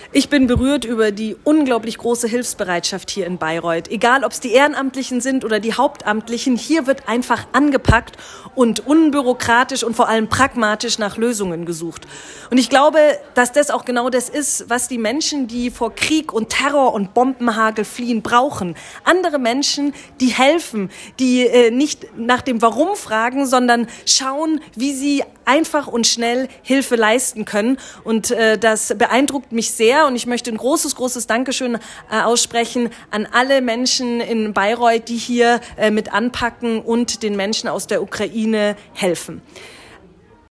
Ich bin berührt über die unglaublich große Hilfsbereitschaft hier in Bayreuth. Egal, ob es die Ehrenamtlichen sind oder die Hauptamtlichen, hier wird einfach angepackt und unbürokratisch und vor allem pragmatisch nach Lösungen gesucht. Und ich glaube, dass das auch genau das ist, was die Menschen, die vor Krieg und Terror und Bombenhagel fliehen, brauchen. Andere Menschen, die helfen, die nicht nach dem Warum fragen, sondern schauen, wie sie einfach und schnell Hilfe leisten können. Und das beeindruckt mich sehr. Und ich möchte ein großes, großes Dankeschön aussprechen an alle Menschen in Bayreuth, die hier mit anpacken und den Menschen aus der Ukraine helfen.